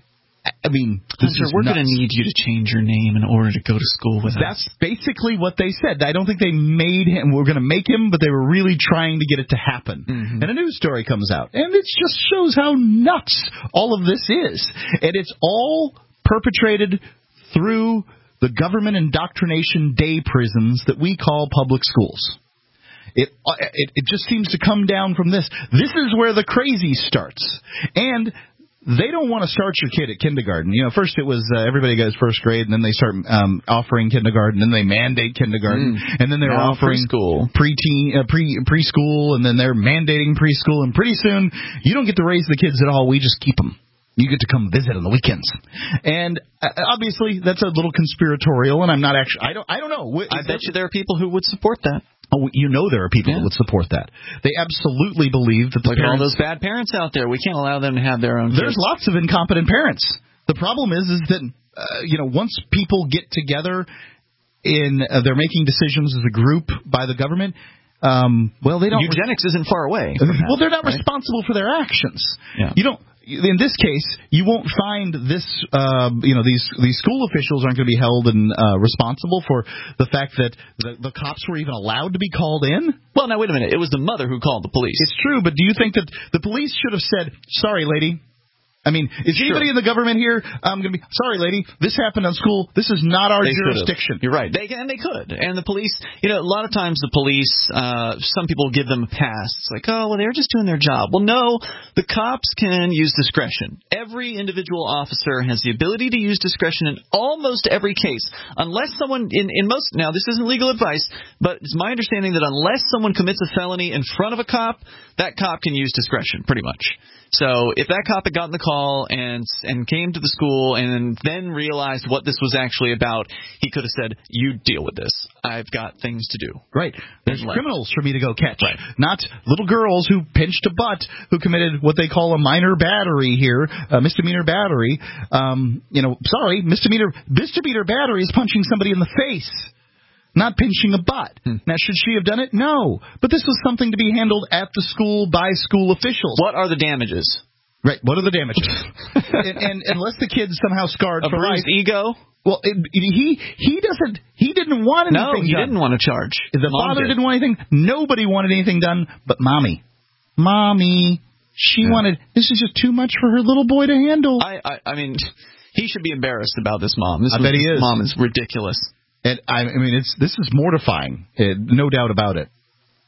I mean, Hunter, we're going to need you to change your name in order to go to school with That's us. That's basically what they said. I don't think they made him, we're going to make him, but they were really trying to get it to happen. Mm-hmm. And a news story comes out, and it just shows how nuts all of this is. And it's all perpetrated through the government indoctrination day prisons that we call public schools. It, it, it just seems to come down from this. This is where the crazy starts. And they don't want to start your kid at kindergarten. You know, first it was uh, everybody goes first grade, and then they start um, offering kindergarten, and then they mandate kindergarten, mm. and then they're now offering preschool, pre-teen, uh, pre preschool, and then they're mandating preschool, and pretty soon you don't get to raise the kids at all. We just keep them. You get to come visit on the weekends, and uh, obviously that's a little conspiratorial. And I'm not actually. I don't. I don't know. Is I bet that, you there are people who would support that. Oh, you know there are people yeah. that would support that. They absolutely believe that the Look parents... all those bad parents out there. We can't allow them to have their own There's kids. lots of incompetent parents. The problem is is that, uh, you know, once people get together, in uh, they're making decisions as a group by the government, um, well, they don't... Eugenics re- isn't far away. Well, they're not right? responsible for their actions. Yeah. You don't... In this case, you won't find this, uh, you know, these these school officials aren't going to be held and uh, responsible for the fact that the, the cops were even allowed to be called in. Well, now, wait a minute. It was the mother who called the police. It's true, but do you think that the police should have said, sorry, lady? I mean, is sure. anybody in the government here um, going to be, sorry, lady, this happened on school. This is not our they jurisdiction. You're right. They And they could. And the police, you know, a lot of times the police, uh, some people give them a pass. It's like, oh, well, they're just doing their job. Well, no, the cops can use discretion. Every individual officer has the ability to use discretion in almost every case. Unless someone, in, in most, now this isn't legal advice, but it's my understanding that unless someone commits a felony in front of a cop, that cop can use discretion, pretty much. So if that cop had gotten the call and and came to the school and then realized what this was actually about, he could have said, you deal with this. I've got things to do. Right. There's and criminals for me to go catch. Right. Not little girls who pinched a butt, who committed what they call a minor battery here, a misdemeanor battery. Um, you know, sorry, misdemeanor, misdemeanor battery is punching somebody in the face. not pinching a butt. Hmm. Now, should she have done it? No. But this was something to be handled at the school by school officials. What are the damages? Right. What are the damages? and, and unless the kid's somehow scarred a for life. ego? Well, it, he he doesn't. He didn't want anything No, he done. didn't want to charge. The Mom father did. didn't want anything. Nobody wanted anything done but Mommy. Mommy. She yeah. wanted, this is just too much for her little boy to handle. I, I, I mean, he should be embarrassed about this mom. This I was, bet he is. Mom is ridiculous. And I, I mean, it's this is mortifying. It, no doubt about it.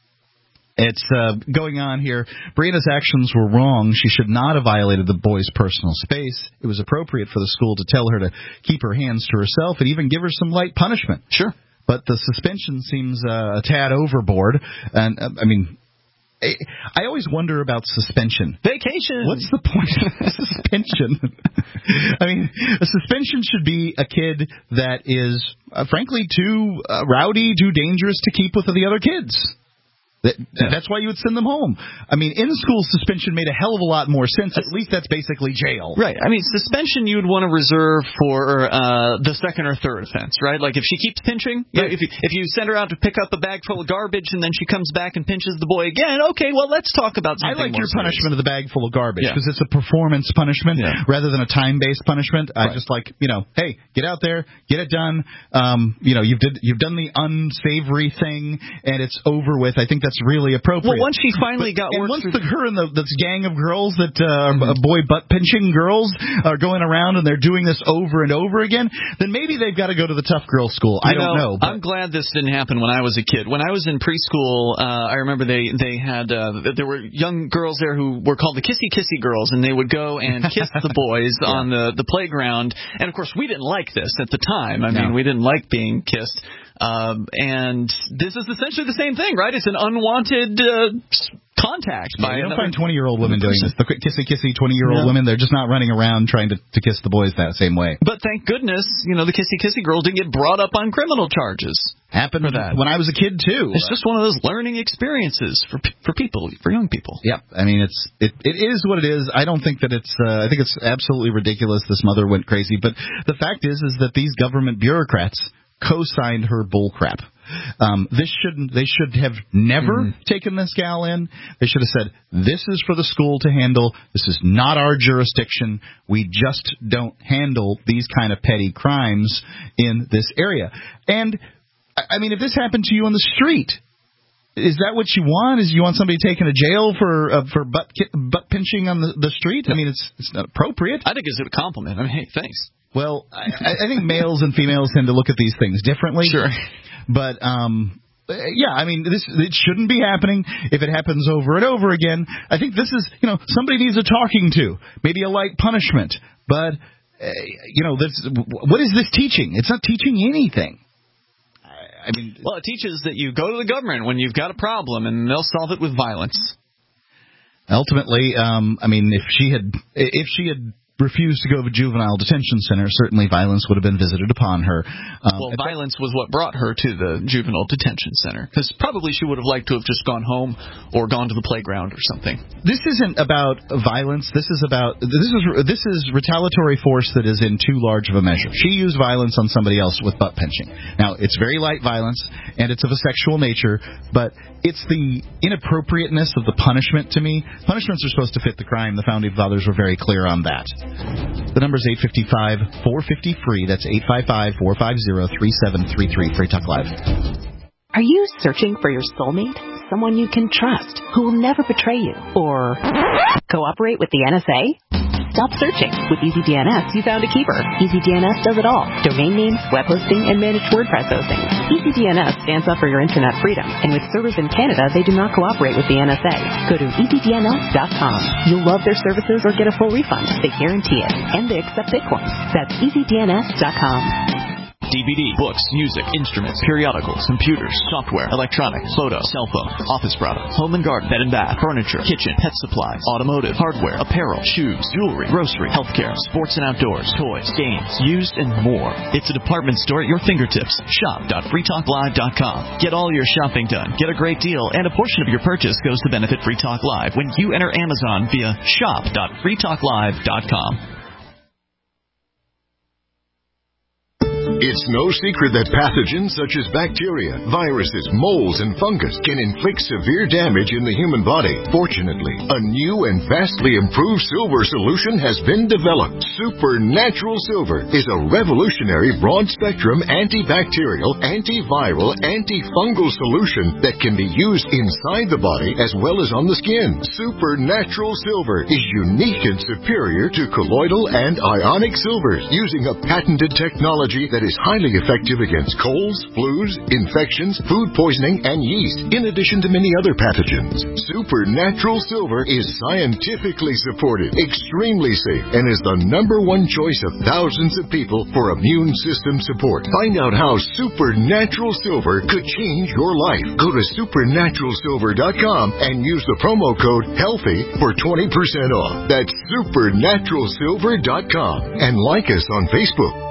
It's uh, going on here. Brianna's actions were wrong. She should not have violated the boy's personal space. It was appropriate for the school to tell her to keep her hands to herself and even give her some light punishment. Sure. But the suspension seems uh, a tad overboard. And, uh, I mean, I, I always wonder about suspension. Vacation. What's the point of suspension? I mean, a suspension should be a kid that is, uh, frankly, too uh, rowdy, too dangerous to keep with the other kids. That, yeah. That's why you would send them home. I mean, in-school suspension made a hell of a lot more sense. At least that's basically jail. Right. I mean, suspension you would want to reserve for uh, the second or third offense, right? Like if she keeps pinching, right. you know, if, you, if you send her out to pick up a bag full of garbage and then she comes back and pinches the boy again, okay, well, let's talk about something I like more your serious. punishment of the bag full of garbage because yeah. it's a performance punishment yeah. rather than a time-based punishment. I right. just like, you know, hey, get out there, get it done. Um, you know, you've, did, you've done the unsavory thing and it's over with. I think that's really appropriate. Well, once she finally but, got and work once through... the, her and the this gang of girls that uh, mm-hmm. boy butt pinching girls are going around and they're doing this over and over again, then maybe they've got to go to the tough girl school. You I don't know. know. But. I'm glad this didn't happen when I was a kid. When I was in preschool, uh, I remember they they had uh, there were young girls there who were called the kissy kissy girls, and they would go and kiss the boys yeah. on the the playground. And of course, we didn't like this at the time. I no. mean, we didn't like being kissed. Um, and this is essentially the same thing, right? It's an unwanted uh, contact. Yeah, by you don't another find twenty-year-old women doing this. The kissy kissy twenty-year-old no. women, they're just not running around trying to, to kiss the boys that same way. But thank goodness, you know, the kissy kissy girls didn't get brought up on criminal charges. Happened for that. when I was a kid too. It's just one of those learning experiences for for people, for young people. Yep. I mean, it's it it is what it is. I don't think that it's. Uh, I think it's absolutely ridiculous. This mother went crazy. But the fact is, is that these government bureaucrats co-signed her bullcrap. Um, this shouldn't. They should have never mm-hmm. taken this gal in. They should have said, "This is for the school to handle. This is not our jurisdiction. We just don't handle these kind of petty crimes in this area." And I mean, if this happened to you on the street, is that what you want? Is you want somebody taken to jail for uh, for butt butt pinching on the, the street? I mean, it's it's not appropriate. I think it's a compliment. I mean, hey, thanks. Well, I, I think males and females tend to look at these things differently. Sure. But, um, yeah, I mean, this it shouldn't be happening. If it happens over and over again, I think this is, you know, somebody needs a talking to, maybe a light punishment. But, uh, you know, this, what is this teaching? It's not teaching anything. I mean, well, it teaches that you go to the government when you've got a problem, and they'll solve it with violence. Ultimately, um, I mean, if she had, if she had refused to go to a juvenile detention center, certainly violence would have been visited upon her. Um, well, violence was what brought her to the juvenile detention center, because probably she would have liked to have just gone home or gone to the playground or something. This isn't about violence. This is about this is this is retaliatory force that is in too large of a measure. She used violence on somebody else with butt pinching. Now, it's very light violence, and it's of a sexual nature, but it's the inappropriateness of the punishment to me. Punishments are supposed to fit the crime. The Founding Fathers were very clear on that. The number is eight five five, four five zero, free. That's eight five five, four five zero, three seven three three. Free Talk Live. Are you searching for your soulmate? Someone you can trust, who will never betray you, or cooperate with the N S A? Stop searching. With EasyDNS, you found a keeper. EasyDNS does it all. Domain names, web hosting, and managed WordPress hosting. EasyDNS stands up for your internet freedom, and with servers in Canada, they do not cooperate with the N S A. Go to easy D N S dot com. You'll love their services or get a full refund. They guarantee it. And they accept Bitcoin. That's easy D N S dot com. D V D, books, music, instruments, periodicals, computers, software, electronics, photo, cell phone, office products, home and garden, bed and bath, furniture, kitchen, pet supplies, automotive, hardware, apparel, shoes, jewelry, grocery, healthcare, sports and outdoors, toys, games, used, and more. It's a department store at your fingertips. shop dot free talk live dot com. Get all your shopping done, get a great deal, and a portion of your purchase goes to benefit Free Talk Live when you enter Amazon via shop dot free talk live dot com. It's no secret that pathogens such as bacteria, viruses, molds, and fungus can inflict severe damage in the human body. Fortunately, a new and vastly improved silver solution has been developed. Supernatural Silver is a revolutionary broad-spectrum antibacterial, antiviral, antifungal solution that can be used inside the body as well as on the skin. Supernatural Silver is unique and superior to colloidal and ionic silvers, using a patented technology that is highly effective against colds, flus, infections, food poisoning, and yeast, in addition to many other pathogens. Supernatural Silver is scientifically supported, extremely safe, and is the number one choice of thousands of people for immune system support. Find out how Supernatural Silver could change your life. Go to supernatural silver dot com and use the promo code HEALTHY for twenty percent off. That's supernatural silver dot com, and like us on Facebook.